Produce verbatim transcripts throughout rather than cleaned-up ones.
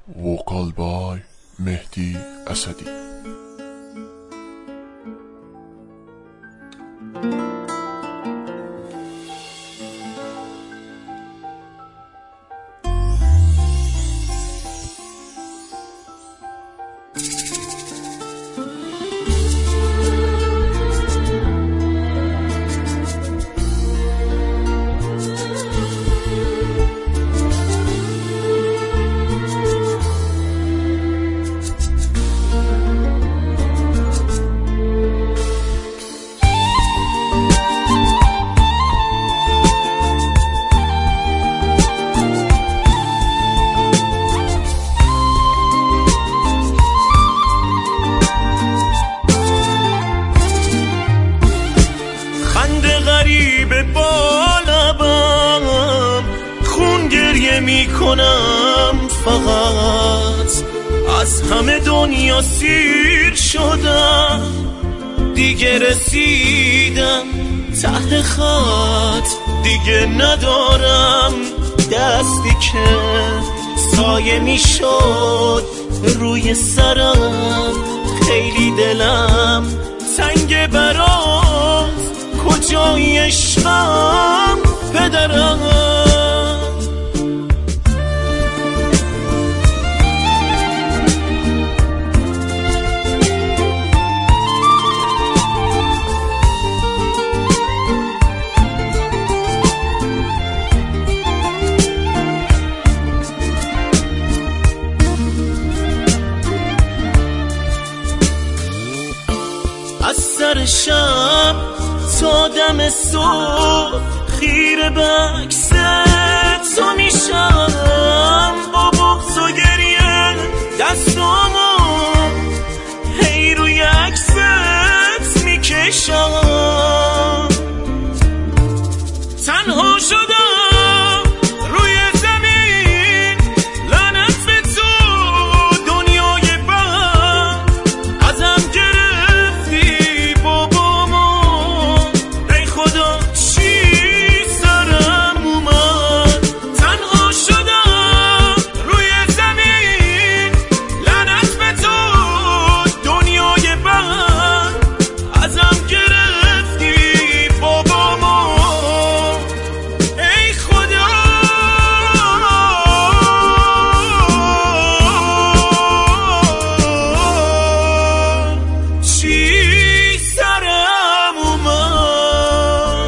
وکال بای مهدی اسدی. می کنم فقط از همه دنیا سیر شدم، دیگه رسیدم ته خط، دیگه ندارم دستی که سایه می شد روی سرم. خیلی دلم تنگ برات، کجای عشقم پدرم. از سر شب تا دم صبح خیره به عکس تو میشم، با بغض و گریه دستامو هی روی عکست میکشم. تنها شدم روی زمین، لعنت به تو دنیای بد، ازم گرفتی بابامو. ای خدا چی سرم اومد، تنها شدم روی زمین، لعنت به تو دنیای بد، ازم گرفتی بابامو. ای خدا چی سرم اومد.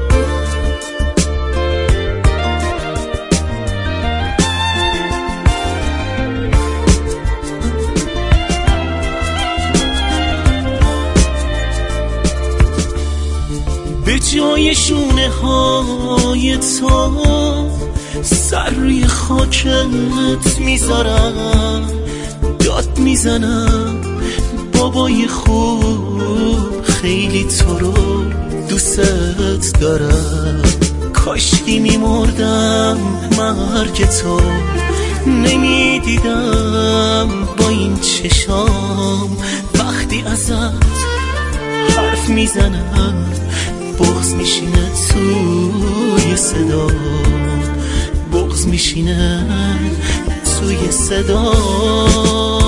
به جای شونه های تو سر روی خاکت میذارم، داد میزنم بابای خوب، خیلی تو رو دوست دارم. کاشکی میمردم مرگ تو نمیدیدم با این چشام. وقتی ازت حرف میزنم بغض میشینه توی صدا، بغض میشینه توی صدا.